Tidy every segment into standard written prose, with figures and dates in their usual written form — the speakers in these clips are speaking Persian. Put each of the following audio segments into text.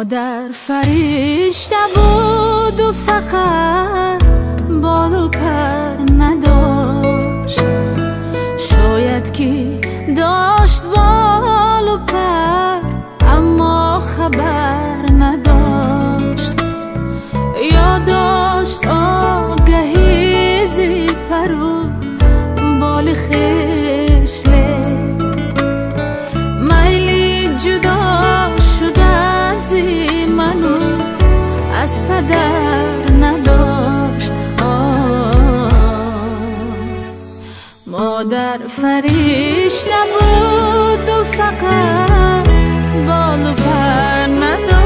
مادر فرشته بود و فقط بال و پر نداشت. شاید که داشت بال و پر اما خبر نداشت، یا داشت آگهی زی پر و بال خشله. میلی جدا شده از منو از پدر نداشت. مادر فرشته بود و فقط بال و پر نداشت.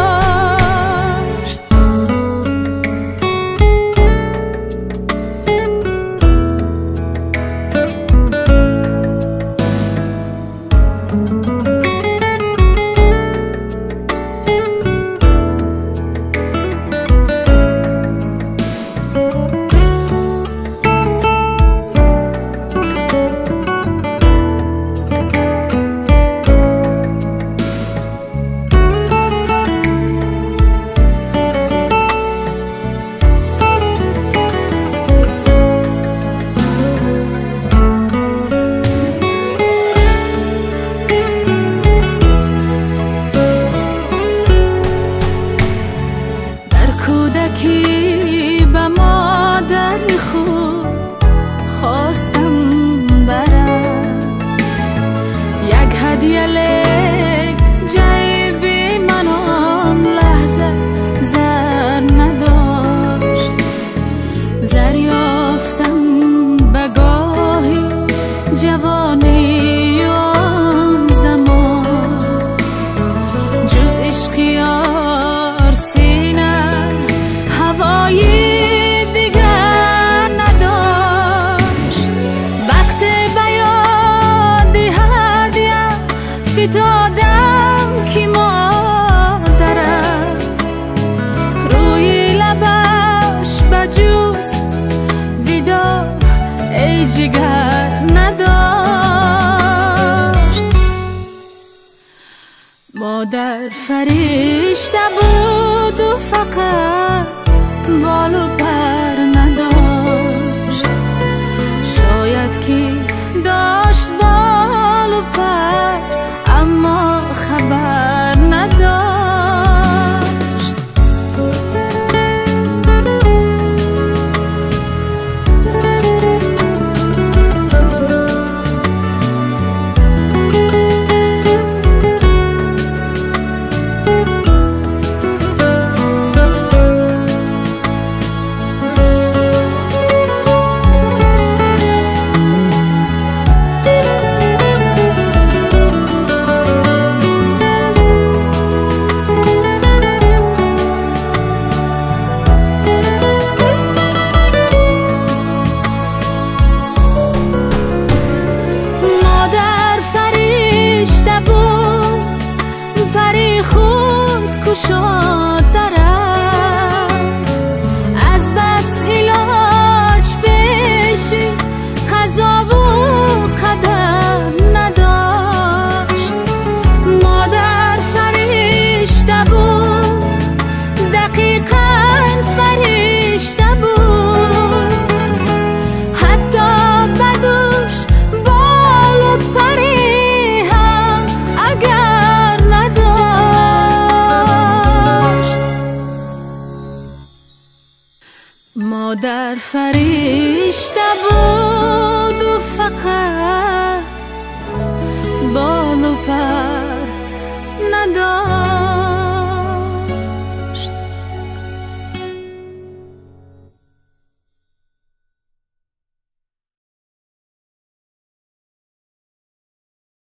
کودکی به مادر خود خواستم برم، یک هدیه لک جیبی من آن لحظه زر نداشت. زر یافتم به گاهی جوانی آن زمان، جز عشقی دیگر نداشت. وقت بیاد هدیه فتادم که مادرم روی لبش بجوز ویدا ای جگر نداشت. مادر فرشته بود و فقط بال و پر نداشت. شاید که داشت بال و پر اما خبر نداشت. پری خود کشاد طرف از بس علاج پیشی قضا و قدر نداشت. مادر فرشته بود، دقیقاً فرشته بود، حتی بدوش بال و پری هم اگر نداشت. مادر فرشته